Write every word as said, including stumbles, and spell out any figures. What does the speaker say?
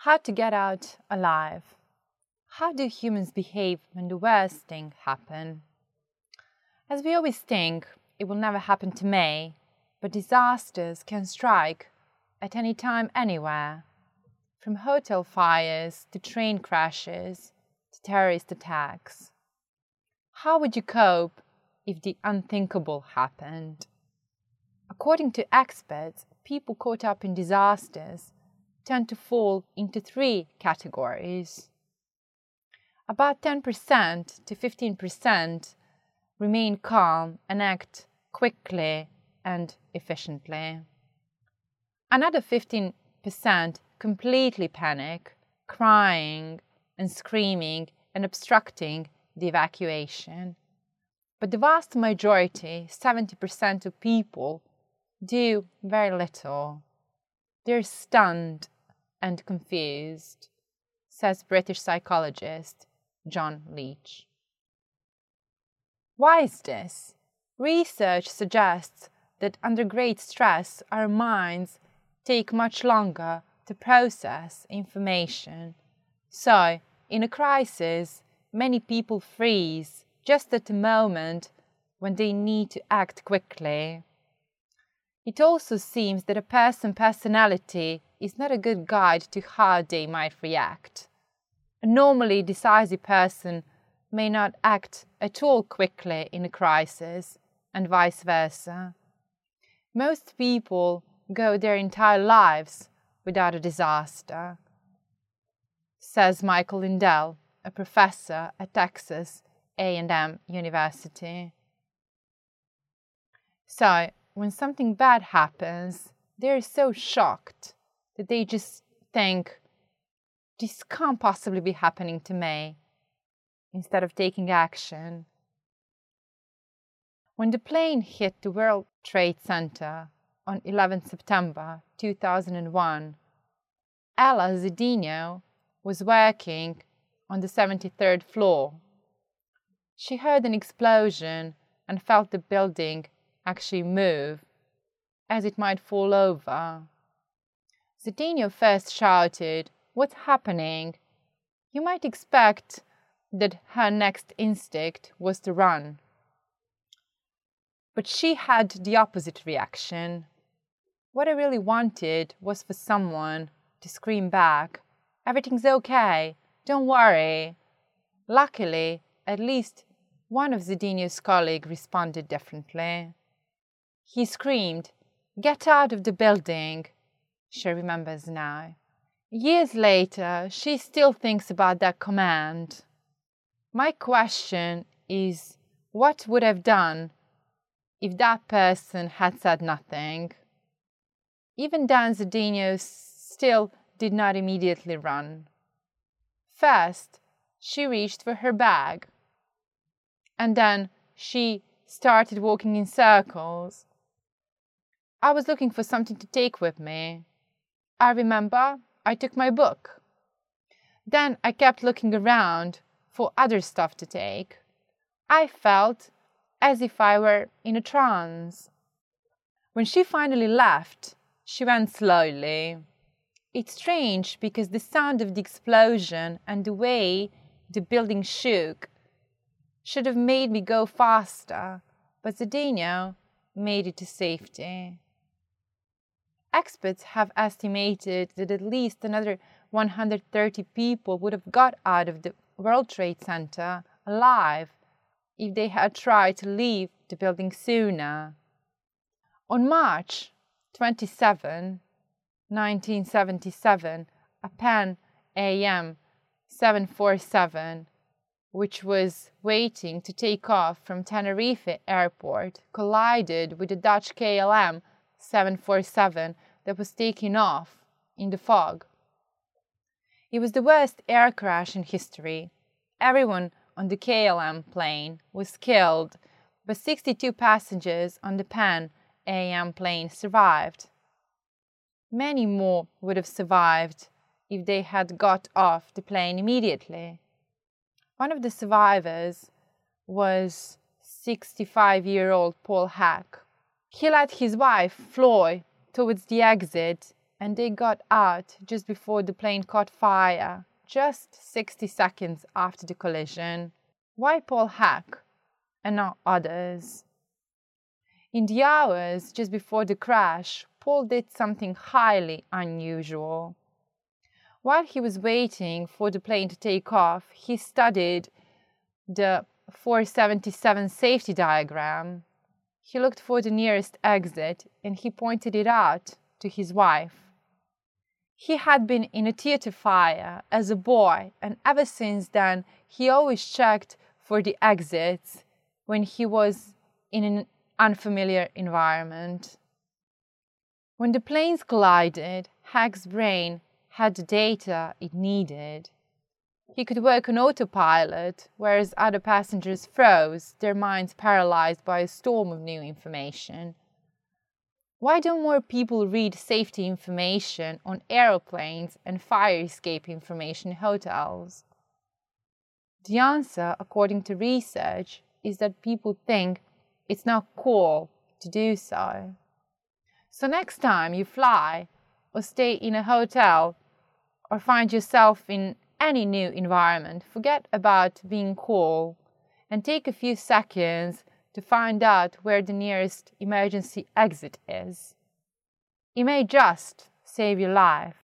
How to get out alive. How do humans behave when the worst thing happens? As we always think, it will never happen to me, but disasters can strike at any time, anywhere. From hotel fires to train crashes to terrorist attacks. How would you cope if the unthinkable happened? According to experts, people caught up in disasters tend to fall into three categories. About ten percent to fifteen percent remain calm and act quickly and efficiently. Another fifteen percent completely panic, crying and screaming and obstructing the evacuation. But the vast majority, seventy percent of people, do very little. They're stunned and confused, says British psychologist John Leach. Why is this? Research suggests that under great stress, our minds take much longer to process information. So, in a crisis, many people freeze just at the moment when they need to act quickly. It also seems that a person's personality is not a good guide to how they might react. A normally decisive person may not act at all quickly in a crisis, and vice versa. Most people go their entire lives without a disaster, says Michael Lindell, a professor at Texas A and M University. So, when something bad happens, they're so shocked that they just think, this can't possibly be happening to me, instead of taking action. When the plane hit the World Trade Center on eleventh September two thousand one, Ella Zdeno was working on the seventy-third floor. She heard an explosion and felt the building actually move, as it might fall over. Zdeno first shouted, "What's happening?" You might expect that her next instinct was to run. But she had the opposite reaction. What I really wanted was for someone to scream back, "Everything's okay, don't worry." Luckily, at least one of Zdeno's colleagues responded differently. He screamed, "Get out of the building," she remembers now. Years later, she still thinks about that command. My question is, what would I have done if that person had said nothing? Even then, Zdeno still did not immediately run. First, she reached for her bag, and then she started walking in circles. I was looking for something to take with me. I remember I took my book. Then I kept looking around for other stuff to take. I felt as if I were in a trance. When she finally left, she went slowly. It's strange because the sound of the explosion and the way the building shook should have made me go faster, but Zdeno made it to safety. Experts have estimated that at least another one hundred thirty people would have got out of the World Trade Center alive if they had tried to leave the building sooner. On March twenty-seventh, nineteen seventy-seven, a Pan A M seven forty-seven, which was waiting to take off from Tenerife Airport, collided with the Dutch K L M seven forty-seven that was taking off in the fog. It was the worst air crash in history. Everyone on the K L M plane was killed, but sixty-two passengers on the Pan A M plane survived. Many more would have survived if they had got off the plane immediately. One of the survivors was sixty-five-year-old Paul Hack. He led his wife, Floy, towards the exit and they got out just before the plane caught fire, just sixty seconds after the collision. Why Paul Hech and not others? In the hours just before the crash, Paul did something highly unusual. While he was waiting for the plane to take off, he studied the four seventy-seven safety diagram. He looked for the nearest exit and he pointed it out to his wife. He had been in a theater fire as a boy, and ever since then he always checked for the exits when he was in an unfamiliar environment. When the planes collided, Hech's brain had the data it needed. He could work on autopilot, whereas other passengers froze, their minds paralyzed by a storm of new information. Why don't more people read safety information on aeroplanes and fire escape information in hotels? The answer, according to research, is that people think it's not cool to do so. So next time you fly or stay in a hotel or find yourself in any new environment, forget about being cool and take a few seconds to find out where the nearest emergency exit is. It may just save your life.